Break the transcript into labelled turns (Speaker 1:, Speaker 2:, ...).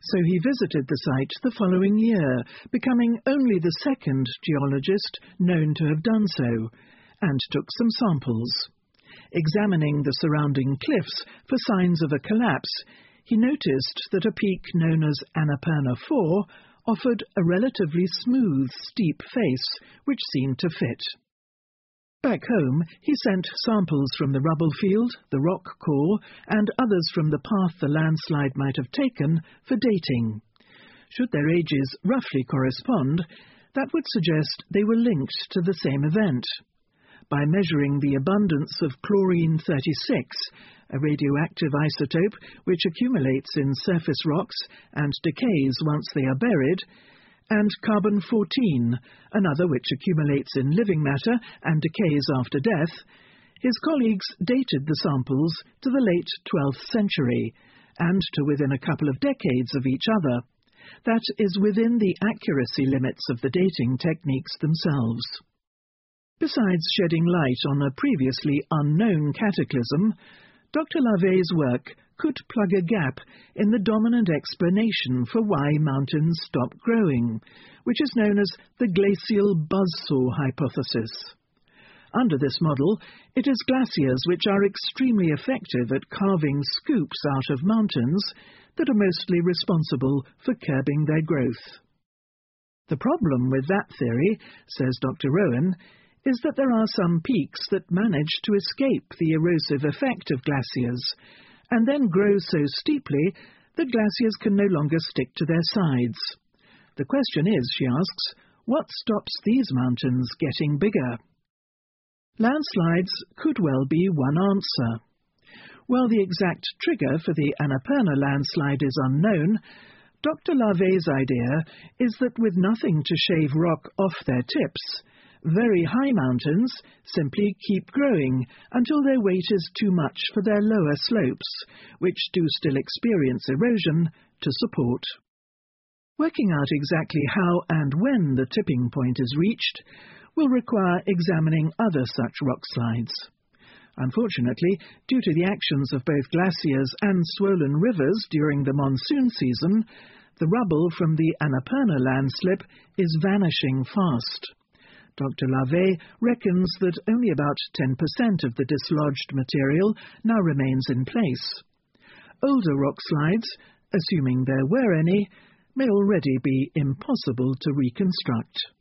Speaker 1: so he visited the site the following year, becoming only the second geologist known to have done so, and took some samples. Examining the surrounding cliffs for signs of a collapse, he noticed that a peak known as Annapurna 4 offered a relatively smooth, steep face, which seemed to fit. Back home, he sent samples from the rubble field, the rock core, and others from the path the landslide might have taken for dating. Should their ages roughly correspond, that would suggest they were linked to the same event. By measuring the abundance of chlorine-36, a radioactive isotope which accumulates in surface rocks and decays once they are buried, and carbon-14, another which accumulates in living matter and decays after death, his colleagues dated the samples to the late 12th century, and to within a couple of decades of each other. That is within the accuracy limits of the dating techniques themselves. Besides shedding light on a previously unknown cataclysm, Dr. Lavet's work could plug a gap in the dominant explanation for why mountains stop growing, which is known as the glacial buzzsaw hypothesis. Under this model, it is glaciers which are extremely effective at carving scoops out of mountains that are mostly responsible for curbing their growth. The problem with that theory, says Dr. Rowan, is that there are some peaks that manage to escape the erosive effect of glaciers, and then grow so steeply that glaciers can no longer stick to their sides. The question is, she asks, what stops these mountains getting bigger? Landslides could well be one answer. While the exact trigger for the Annapurna landslide is unknown, Dr. Lavet's idea is that with nothing to shave rock off their tips, very high mountains simply keep growing until their weight is too much for their lower slopes, which do still experience erosion, to support. Working out exactly how and when the tipping point is reached will require examining other such rock slides. Unfortunately, due to the actions of both glaciers and swollen rivers during the monsoon season, the rubble from the Annapurna landslip is vanishing fast. Dr. Lavet reckons that only about 10% of the dislodged material now remains in place. Older rock slides, assuming there were any, may already be impossible to reconstruct.